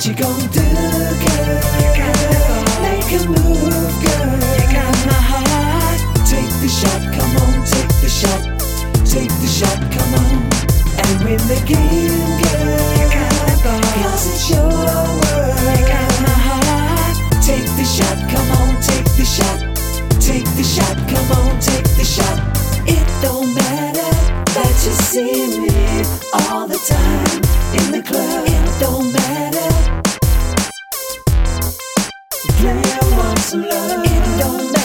you gon' do, girl? Make a move, girl. You got my heart. Take the shot, come on, take the shot. Take the shot, come on, and win the game, girl. You got the ball. 'Cause it's your world. You got my heart. Take the shot, come on, take the shot. Take the shot, come on, take the shot. It don't matter that you see me all the time in the club. It don't matter. Player wants some love. It don't matter